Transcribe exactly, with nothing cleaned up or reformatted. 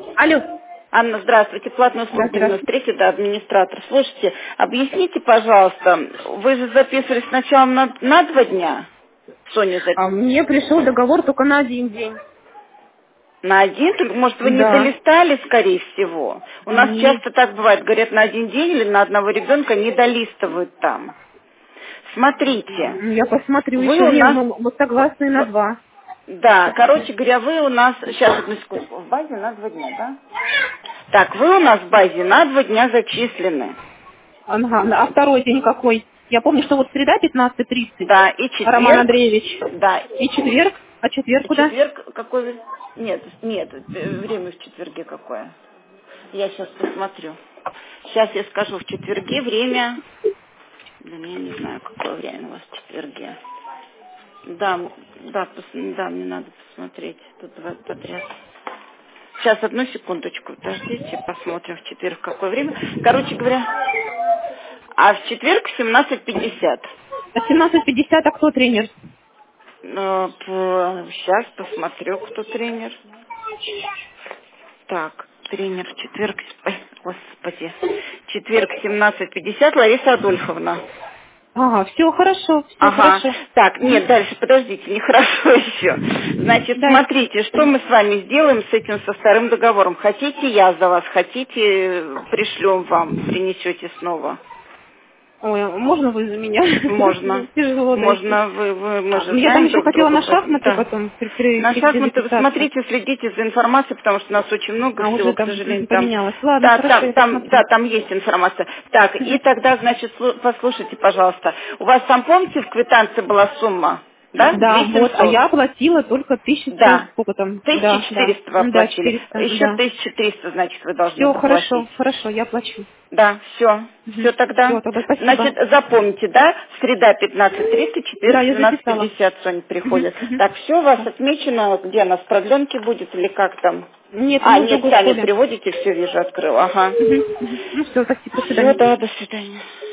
Алло. Анна, здравствуйте. Платная Да, услуга девяносто здравствуйте. три, да, администратор. Слушайте, объясните, пожалуйста, вы же записывались сначала на, на два дня? Соня за... А мне пришел договор только на один день. На один? Только, может, вы не Да. долистали, скорее всего? У нас Нет. часто так бывает. Говорят, на один день или на одного ребенка не долистывают там. Смотрите, Я посмотрю вы еще. у Не, нас... мы, мы согласны на в- два. Да, короче говоря, вы у нас... Сейчас, одну секунду. В базе на два дня, да? Так, вы у нас в базе на два дня зачислены. Ага. А второй день какой? Я помню, что вот среда пятнадцать тридцать. Да, и Роман четверг, Андреевич. да, И четверг. А четверг куда? четверг какой? Нет, нет, э, время в четверге какое? Я сейчас посмотрю. Сейчас я скажу, в четверге время, блин, я не знаю, какое время у вас в четверге. Да, м, да, пос- да, мне надо посмотреть, тут два подряд. Сейчас, одну секундочку, подождите, посмотрим в четверг какое время. Короче говоря, а в четверг в семнадцать пятьдесят. А семнадцать пятьдесят, а кто тренер? Сейчас посмотрю, кто тренер. Так, тренер в четверг, ой, господи, четверг семнадцать пятьдесят, Лариса Адольфовна. Ага, все хорошо, все Ага, хорошо. так, Мгм. нет, дальше, подождите, нехорошо еще. Значит, Да. смотрите, что мы с вами сделаем с этим, со вторым договором. Хотите, я за вас, хотите, пришлем вам, принесете снова. Ой, можно вы за меня? Можно. Тяжело дойти. Можно, вы, вы, мы А, же ну, я там знаем еще друг хотела друга. на Поэтому- шахматы Да. потом при, при- На при- шахматы вы перезаписаться. смотрите, следите за информацией, потому что у нас очень много А всего, уже к там сожалению, мгм, там. поменялось. Ладно, Да, хорошо, там, я там, да, посмотрю. там есть информация. Так, и Мгм. тогда, значит, слу- послушайте, пожалуйста, у вас там, помните, в квитанции была сумма, да, Да, две тысячи вот, а семьсот? я оплатила только тысячу сто, Да. сколько там? Да, да. тысяча четыреста вы М, Да, оплатили. четыреста, Еще да. тысяча триста, значит, вы должны Все, заплатить. хорошо, хорошо, я плачу. Да, все. Все тогда. Все, тогда спасибо. Значит, запомните, да? Среда пятнадцать тридцать, четверг Да, я семнадцать записала. пятьдесят Соня Мгм, приходит. мгм. Так, все у вас Всё. отмечено, где она, в продленке будет или как там? Нет, А, мы в нет, другой сами школе. приводите, все вижу, открыла. Ага. Мгм, мгм. Ну все, спасибо, до Все, свидания. да, до свидания.